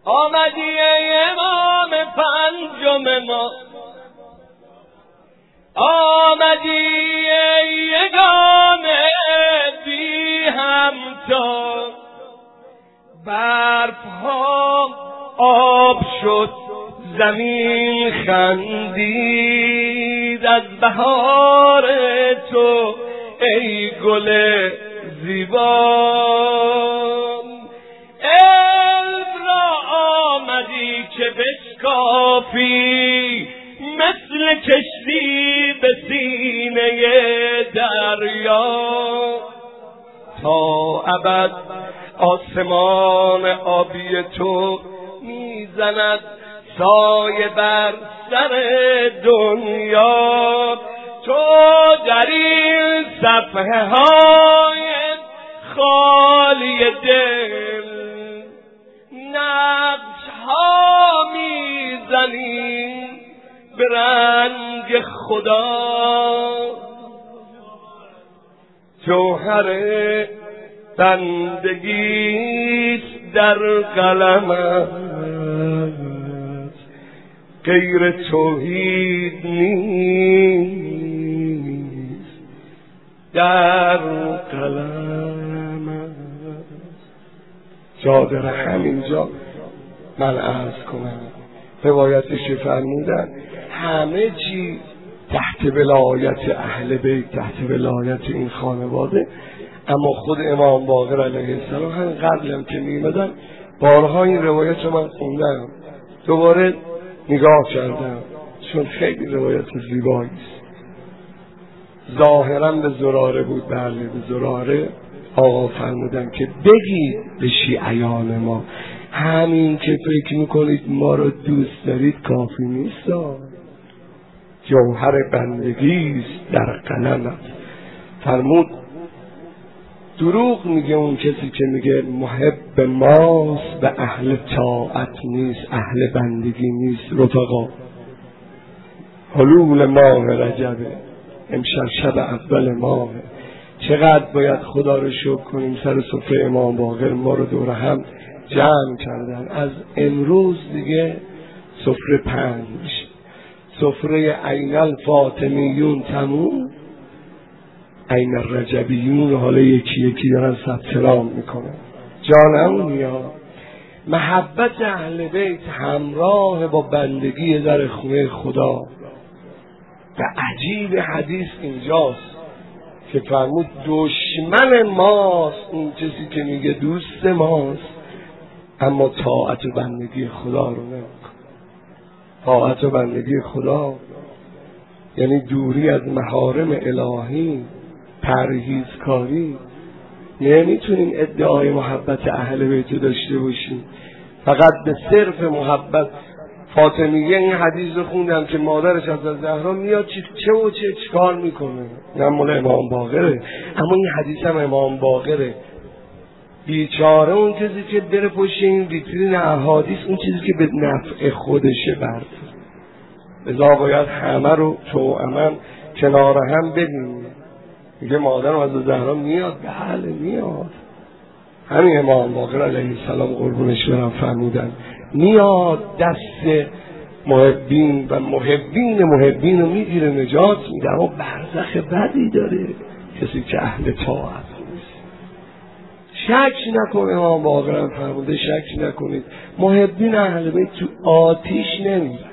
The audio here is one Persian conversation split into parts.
آمدی ای امام پنجم ما، آمدی ای یگانه بی همتا، برفها آب شد زمین خندید از بهار تو ای گل زیبا. علم را آمدی که بشکافی مثل کشتی به سینه دریا، تا ابد آسمان آبی تو میزند سایه بر سر دنیا. تو در این صفحه های خالی دل نقش ها میزنی به رنگ خدا. جوهر بندگیست در قلمت، غیر توحید نیست در قلمت. جا داره همینجا من عرض کنم، روایتش فرمودن همه چی تحت ولایت اهل بیت، تحت ولایت این خانواده. اما خود امام باقر علیه السلام همین قبلم که میمدن بارها این روایت رو من خوندم، دوباره نگاه کردم، چون خیلی روایت زیبایی است. ظاهرا به زراره بود، بله به زراره آقا فرمودن که بگید به شیعیان ما همین که فکر میکنید ما رو دوست دارید کافی نیست، جوهر بندگیست در قلمت. فرمود دروغ میگه اون کسی که میگه محب ماست به اهل طاعت نیست، اهل بندگی نیست. رفقا حلول ماه رجبه، امشب شب اول ماه، چقدر باید خدا رو شکر کنیم سر سفره امام باقر ما رو دور هم جمع کردن. از امروز دیگه سفره 5، سفره عین الفاطمیون تموم، عین الرجبیون حالا یکی یکی دارن ثبت نام میکنن. جانمونیا محبت اهل بیت همراه با بندگی در خونه خدا. و عجیب حدیث اینجاست که فرمود دشمن ماست اون کسی که میگه دوست ماست اما طاعت و بندگی خدا رو نمیکنه. طاعت و بندگی خدا یعنی دوری از محارم الهی، پرهیزکاری. نمیتونیم ادعای محبت اهل بیت داشته باشیم فقط به صرف محبت. فاطمیه این حدیث رو خوندم که مادرش از زهرا میاد چه و چیکار میکنه، نه مال امام باقره، اما این حدیث هم امام باقره. بیچاره اون کسی که بره پشت این ویترین احادیث اون چیزی که به نفع خودشه برد. لذا باید همه رو توأماً کنار هم ببینیم. میگه مادرم از زهرا میاد، بله میاد. همین امام باقر علیه السلام قربونش برم فرمودن میاد دست محبین و محبین رو میگیره نجات میده، اما برزخ بدی داره کسی که اهل طاعت نیست. شک نکنه امام باقر فرموده، شک نکنید محبین اهل بیت تو آتیش نمیرن،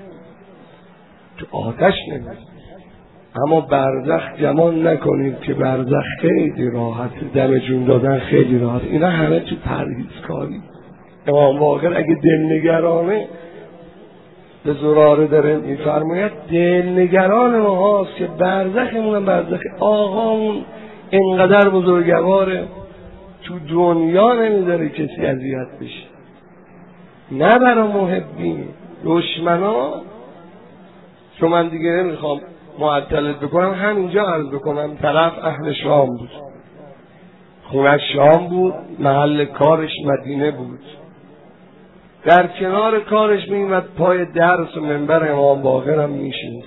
تو آتش نمیرن، اما برزخ گمان نکنید که برزخ خیلی راحت، دم جون دادن خیلی راحت. اینا همه تو پرهیزکاری. امام باقر اگه دلنگرانه به زراره داره میفرماید دلنگران ما هاست که برزخمون هم برزخ آقامون اینقدر بزرگواره تو دنیا نمیذاره کسی اذیت بشه. نه برای محبین، دشمنا. چون من دیگه نمیخوام معطلت بکنم، همینجا عرض بکنم طرف اهل شام بود، خونه شام بود، محل کارش مدینه بود، در کنار کارش میمد پای درس و منبر امام باقر هم میشید.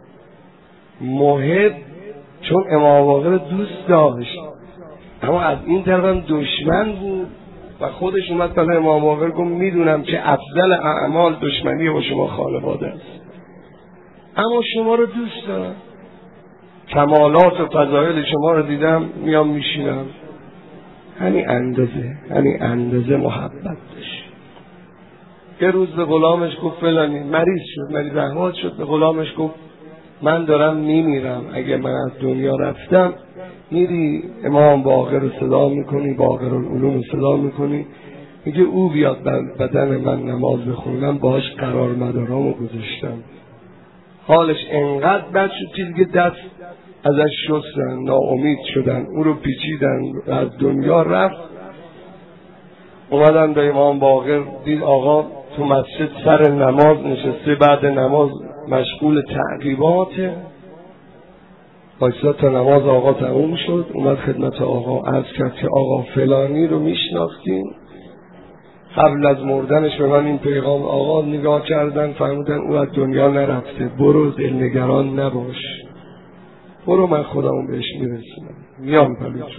محب چون امام باقر دوست داشت، اما از این طرف هم دشمن بود و خودش اومد پس امام باقر گفت میدونم که افضل اعمال دشمنی با شما خانواده است، اما شما رو دوست دارم، کمالات و فضایل شما رو دیدم میام میشینم. همین اندازه محبت داشت. یه روز به غلامش گفت فلانی مریض شد، مریض احوال شد، به غلامش گفت من دارم میمیرم، اگه من از دنیا رفتم میری امام باقر رو صدا میکنی، باقر العلوم رو صدا میکنی، میگه او بیاد بدن من نماز بخونه، من باهاش قرار مدارامو گذاشتم. حالش انقدر بد شد چیزی که دست ازش شستن، ناامید شدن، او رو پیچیدن، از دنیا رفت. اومدن به امام باقر، دید آقا تو مسجد سر نماز نشسته، بعد نماز مشغول تعقیباته. وایساد تا نماز آقا تموم شد، اومد خدمت آقا عرض کرد که آقا فلانی رو میشناختیم، قبل از مردنش به من این پیغام آقا نگاه کردن فهمیدن او از دنیا نرفته، برو دلنگران نباش، برو من خودمون بهش میرسونم، میام پلوتون.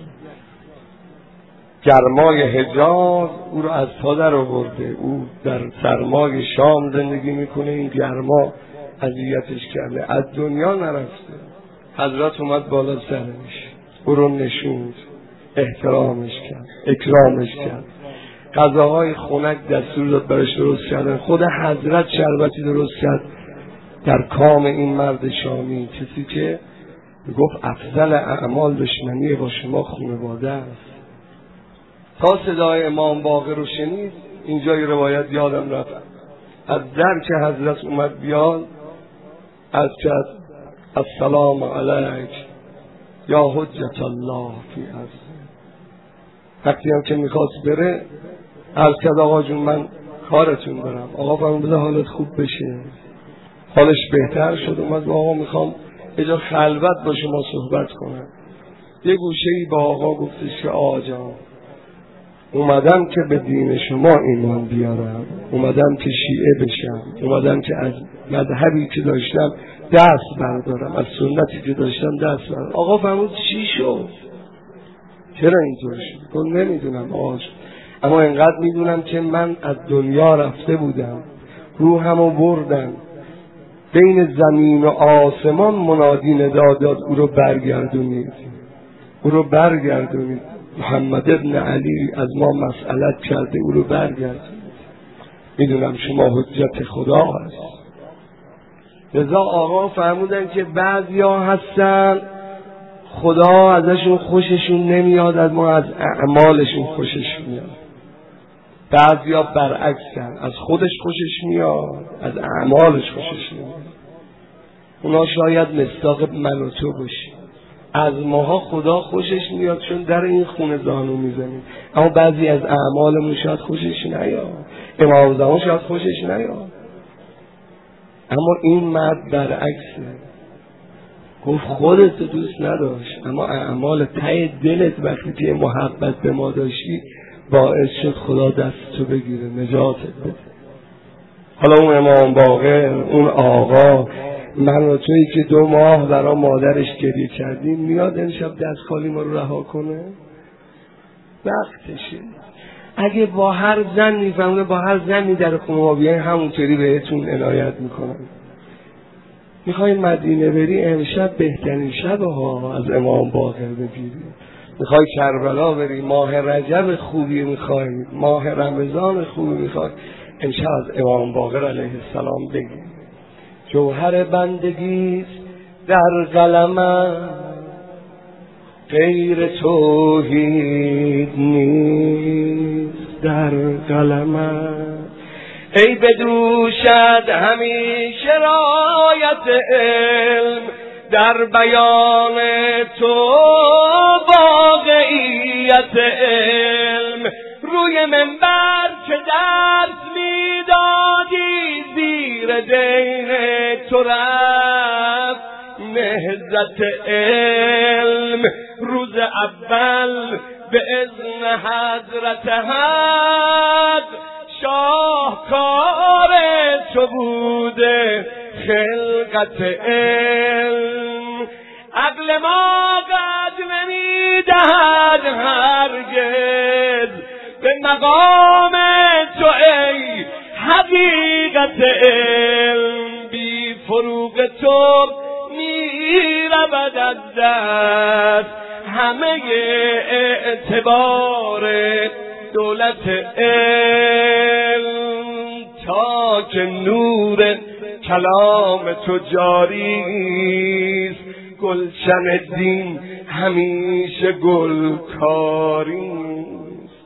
گرمای حجاز او رو از پا در آورده، او در سرمای شام زندگی میکنه، این گرما اذیتش کرده، از دنیا نرفته. حضرت اومد بالا سرش، او رو نشوند، احترامش کرد، اکرامش کرد، غذاهای خنک دستور داد برش درست کردن. خود حضرت شربتی درست کرد در کام این مرد شامی، کسی که گفت افضل اعمال دشمنی با شما خانواده است. تا صدای امام باقر رو شنید، اینجای روایت یادم رفت، از در که حضرت اومد بیاد از کرد السلام علیک یا حجت الله فی ارض. وقتی هم که میخواست بره عرض کرد آقا جون من کارتون برم. آقا فرمود بذار حالت خوب بشه. حالش بهتر شد، اومد آقا میخوام یه جا خلوت با شما صحبت کنم. یه گوشه‌ای با آقا گفتش که آقا جان اومدم که به دین شما ایمان بیارم، اومدم که شیعه بشم، اومدم که از مذهبی که داشتم دست بردارم، از سنتی که داشتم دست بردارم. آقا فرمود چی شد؟ چرا اینطور شد؟ گفت نمیدونم آقا، اما اینقدر میدونم که من از دنیا رفته بودم، روحمو بردن، بین زمین و آسمان منادی ندا داد او رو برگردونید، او رو برگردونید. محمد ابن علی از ما مسئلت کرده، او رو برگردونید، میدونم شما حجت خدا هست. لذا آقا فرمودن که بعضیا هستن خدا ازشون خوششون نمیاد، از ما از اعمالشون خوشش میاد. بعضیا برعکسن، از خودش خوشش میاد، از اعمالش خوشش نمیاد. اونا شاید مصداق من و تو باشی، از ماها خدا خوشش میاد چون در این خونه زانو میزنیم، اما بعضی از اعمالمون شاید خوشش نیاد، امام زمان شاید خوشش نیاد. اما این مرد برعکسه، گفت خودت دوست نداشت، اما اعمال ته دلت وقتی که محبت به ما داشتی باعث شد خدا دست تو بگیره، نجاتت بده. حالا اون امام باقر، اون آقا، من و تویی که 2 ماه برای مادرش گریه کردیم، میاد امشب دست خالی ما رو رها کنه؟ وقتشه. اگه با هر زن میفهمه، با هر زنی در خونه ما بیاین همونطوری بهتون عنایت میکنن. میخوای مدینه بری امشب بهترین شب ها از امام باقر بگیری. میخوای کربلا بری، ماه رجب خوبی میخوای، ماه رمضان خوبی میخوای، امشب از امام باقر علیه السلام بگیر. جوهر بندگیست در قلمم، غیر توحید نیست در قلمم. ای بدوشد همیشه رایت علم، در بیان تو واقعیت علم. روی منبر که درس میدادی، زیر دین تو رفت نهضت علم. روز اول به اذن حضرت حق، شاهکار تو بوده خلقت علم. عقل ما قد نمیدهد هرگز به مقام تو ای حقیقت علم، بی فروغ تو می رود از دست همه اعتبار دولت علم. تا که نور کلام تو جاریست، گلشن دین همیشه گلکاریست.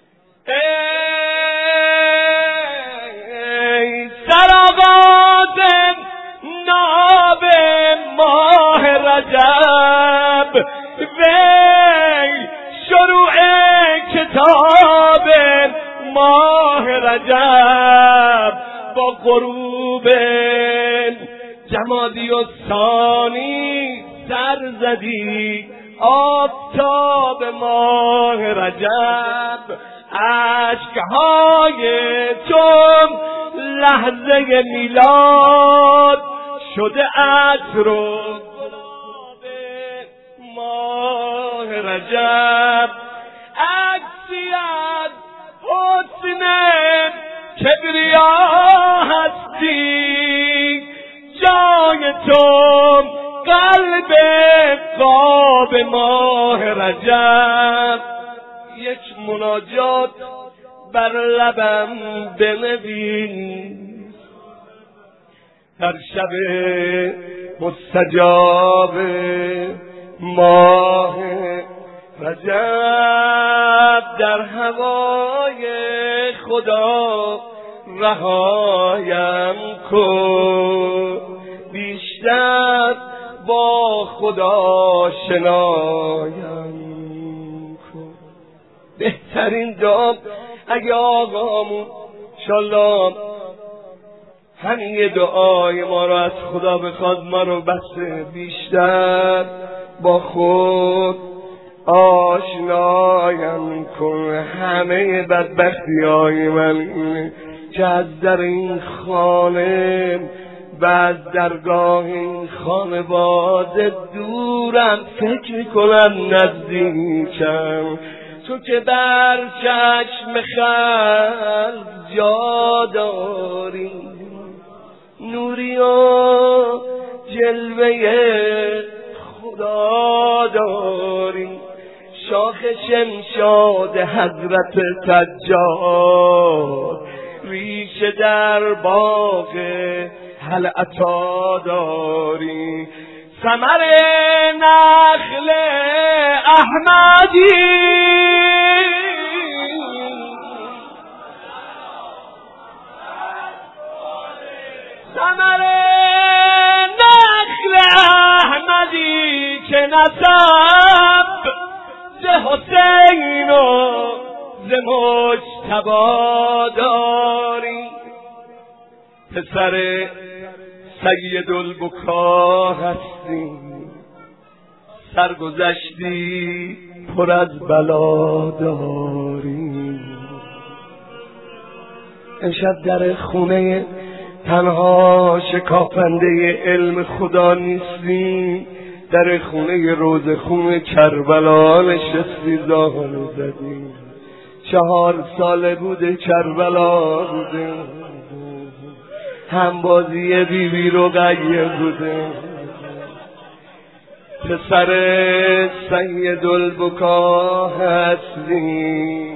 ای سرآغاز ناب ماه رجب، وی شروع کتاب ماه رجب، با غروب جمادی و ثانی سر زدی آفتاب ماه رجب. اشکهای تو لحظه میلاد شده عطر و گلاب ماه رجب. عکسی از حسن کبریا هستی، جای تو قلب قاب ماه رجب. یک مناجات بر لبم بنویس، در شب مستجاب ماه رجب. در هوای خدا رهایم کن، بیشتر با خدا شنایم کن. بهترین دعا اگه آقامون انشالله همین یه دعای ما رو از خدا بخواد، ما رو بس بیشتر با خود آشنایم کن. همه بدبختی های من اینه که از در این خانه و از درگاه این خانواده دورم، فکر میکنم نزدیکم. تو که بر چشم خلق جا داری، نوری و جلوه خدا داری. شاخ شمشاد حضرت سجاد، ریشه در باغ هل عطا داری. ثمر نخل احمدی، ثمر نخل احمدی که نسب ز حسین و ز مجتبی داری. پسر سید البکا هستی، سرگذشتی پر از بلا داری. امشب در خونه تنها شکافنده علم خدا نیستی، در خونه روزخون کربلا نشستی، زانو زدی. 4 ساله بوده کربلا بوده، همبازی بیبی رقیه بوده. پسر سید البکا هستی،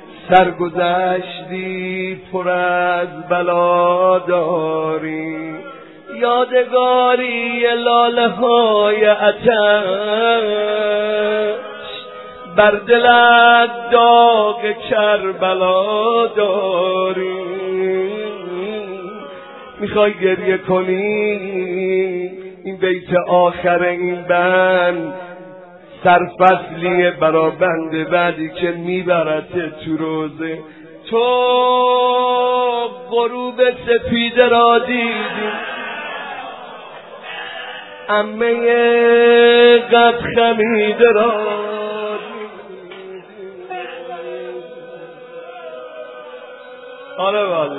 سرگذشتی پر از بلا داری. یادگاری لاله های آتش بر دلت داغ کربلا داری. میخوای گریه کنی، این بیت آخر این بند سرفصلیه برا بنده بعدی که میبرته تو روزه. تو غروب سپیده را دیدی، عمه قد خمیده را دیدی. آره والله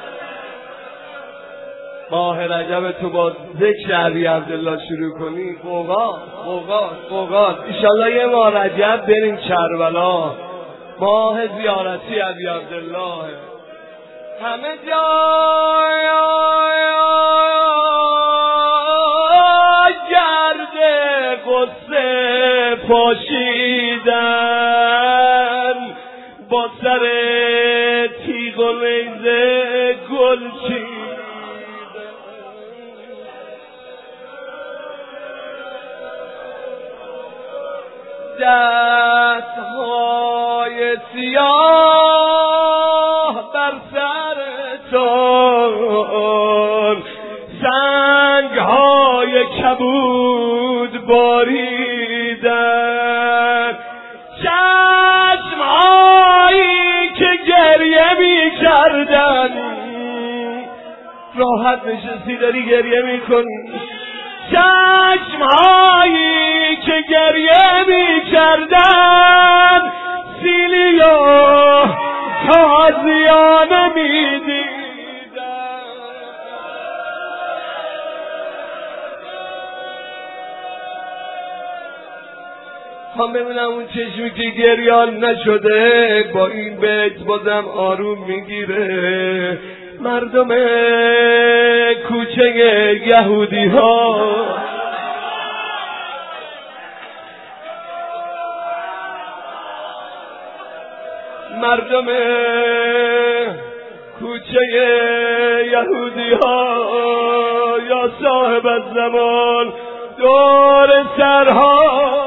ماه رجب تو با ذکر علی عبدالله شروع کنی، قوقات ایشالله یه ماه رجب بریم کربلا. ماه زیارتی ابی عبدالله همه جا گرد قصه پاشیدن با سر تیغ و نیزه گل چیدن دستهای سیاه بر سرتون سنگهای کبود باریدن چشمهایی که گریه می کردن راحت نشستی داری گریه می کنی چشمهایی که گریه می کردن سیلی و تازیانه می دیدن هم ببینم اون چشمی که گریان نشده با این بیت بازم آروم میگیره مردم کوچه یهودی ها مردم کوچه یهودی ها یا صاحب الزمان دور سرها